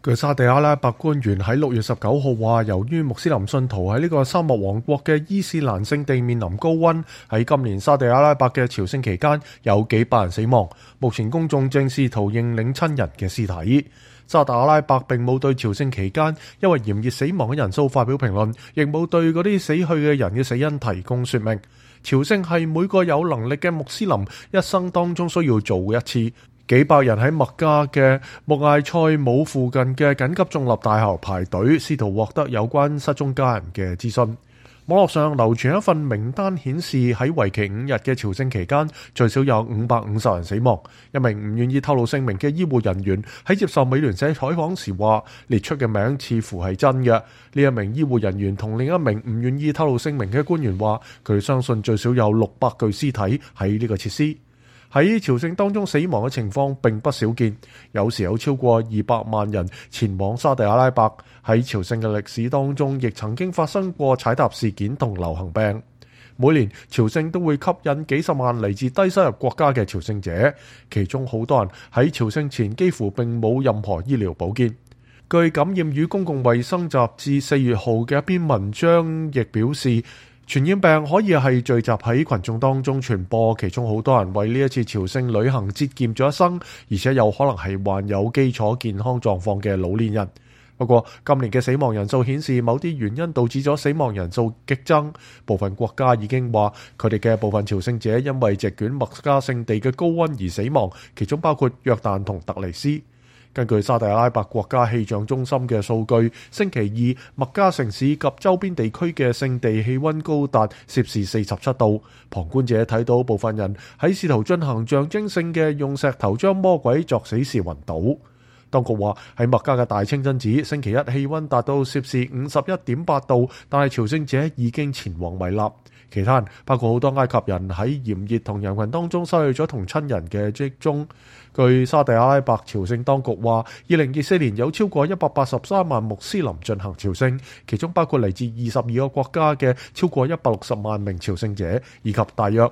據沙地阿拉伯官員喺6月19號話，由於穆斯林信徒喺呢個沙漠王國嘅伊斯蘭聖地面臨高溫，喺今年沙地阿拉伯嘅朝聖期間有幾百人死亡。目前公眾正試圖認領親人嘅屍體。沙特阿拉伯並冇對朝聖期間因為炎熱死亡嘅人數發表評論，亦冇對嗰啲死去嘅人嘅死因提供說明。朝聖係每個有能力嘅穆斯林一生當中需要做嘅一次。幾百人喺麥加嘅穆艾塞姆附近嘅緊急中立大學排隊，試圖獲得有關失蹤家人嘅資訊。網絡上流傳一份名單，顯示喺為期5日嘅朝聖期間，最少有550人死亡。一名唔願意透露姓名嘅醫護人員喺接受美聯社採訪時話，列出嘅名似乎係真嘅。呢一名醫護人員同另一名唔願意透露姓名嘅官員話，佢相信最少有600具屍體喺呢個設施。喺朝聖當中死亡嘅情況並不少見，有時有超過200萬人前往沙地阿拉伯。喺朝聖嘅歷史當中，亦曾經發生過踩踏事件同流行病。每年朝聖都會吸引幾十萬嚟自低收入國家嘅朝聖者，其中好多人喺朝聖前幾乎並冇任何醫療保健。據《感染與公共衛生雜誌》4月號嘅一篇文章亦表示，傳染病可以係聚集喺群眾當中傳播，其中好多人為呢一次朝聖旅行節儉咗一生，而且有可能係患有基礎健康狀況嘅老年人。不過今年嘅死亡人數顯示，某啲原因導致咗死亡人數激增。部分國家已經話佢哋嘅部分朝聖者因為席捲麥加聖地嘅高溫而死亡，其中包括約旦同突尼斯。根據沙特阿拉伯國家氣象中心嘅數據，星期二麥加城市及周邊地區嘅聖地氣溫高達攝氏47度。旁觀者睇到部分人喺試圖進行象徵性嘅用石頭將魔鬼作死時暈倒。當局話喺麥加嘅大清真寺，星期一氣溫達到攝氏51.8度，但係朝聖者已經前往米納。其他人包括好多埃及人喺炎熱同人群當中失去咗同親人嘅跡蹤。據沙地阿拉伯朝聖當局話，2024年有超過183萬穆斯林進行朝聖，其中包括嚟自22個國家嘅超過160萬名朝聖者，以及大約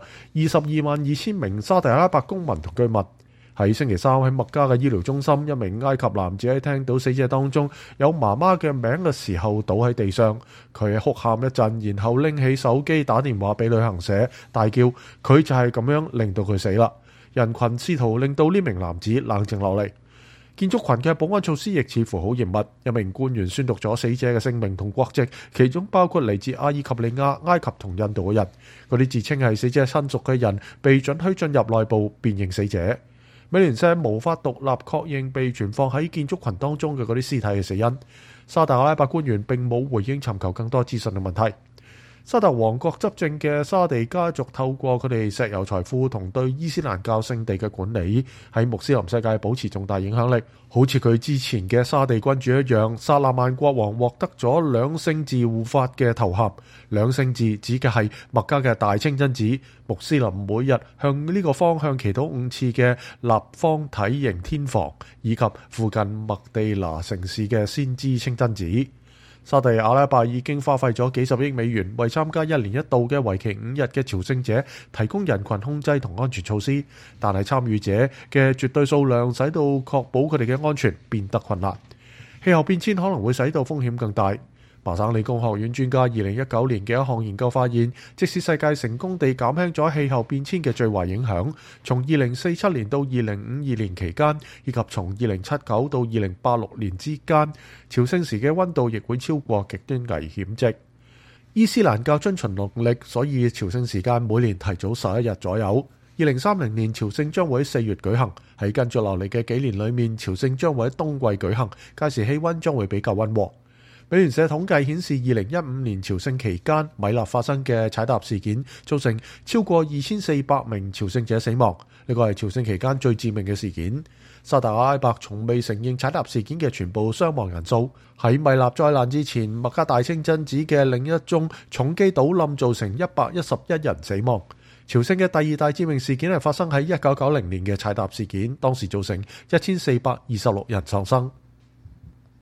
222000名沙地阿拉伯公民同居民。喺星期三喺麥加嘅醫療中心，一名埃及男子喺聽到死者當中有媽媽嘅名嘅時候倒喺地上，佢哭喊一陣，然後拎起手機打電話俾旅行社，大叫佢就係咁樣令到佢死啦。人群試圖令到呢名男子冷靜落嚟。建築群嘅保安措施亦似乎好嚴密。一名官員宣讀咗死者嘅姓名同國籍，其中包括嚟自阿爾及利亞、埃及同印度嘅人。嗰啲自稱係死者親屬嘅人被准許進入內部辨認死者。美聯社無法獨立確認被存放喺建築群當中嘅嗰啲屍體嘅死因。沙特阿拉伯官員並冇回應尋求更多資訊嘅問題。沙特王國執政嘅沙地家族透過佢哋石油財富同對伊斯蘭教聖地嘅管理，喺穆斯林世界保持重大影響力。好似佢之前嘅沙地君主一樣，薩勒曼國王獲得咗兩聖寺護法嘅頭銜。兩聖寺指嘅係麥加嘅大清真寺，穆斯林每日向呢個方向祈禱5次嘅立方體型天房，以及附近麥地那城市嘅先知清真寺。沙地阿拉伯已經花費咗幾十億美元，為參加1年1度嘅為期5日嘅朝聖者提供人群控制同安全措施，但係參與者嘅絕對數量使到確保佢哋嘅安全變得困難。氣候變遷可能會使到風險更大。麻省理工學院專家2019年嘅一項研究發現，即使世界成功地減輕咗氣候變遷嘅最壞影響，從2047年到2052年期間，以及從2079到2086年之間，朝聖時嘅溫度亦會超過極端危險值。伊斯蘭教遵循農曆，所以朝聖時間每年提早11日左右。2030年朝聖將會喺4月舉行，喺跟住落嚟嘅幾年裏面，朝聖將會喺冬季舉行，屆時氣溫將會比較溫和。美聯社統計顯示，2015年朝聖期間，米納發生嘅踩踏事件造成超過2400名朝聖者死亡，呢個係朝聖期間最致命嘅事件。沙特阿拉伯從未承認踩踏事件嘅全部傷亡人數。喺米納災難之前，麥加大清真寺嘅另一宗重機倒冧造成111人死亡。朝聖嘅第二大致命事件係發生喺1990年嘅踩踏事件，當時造成1426人喪生。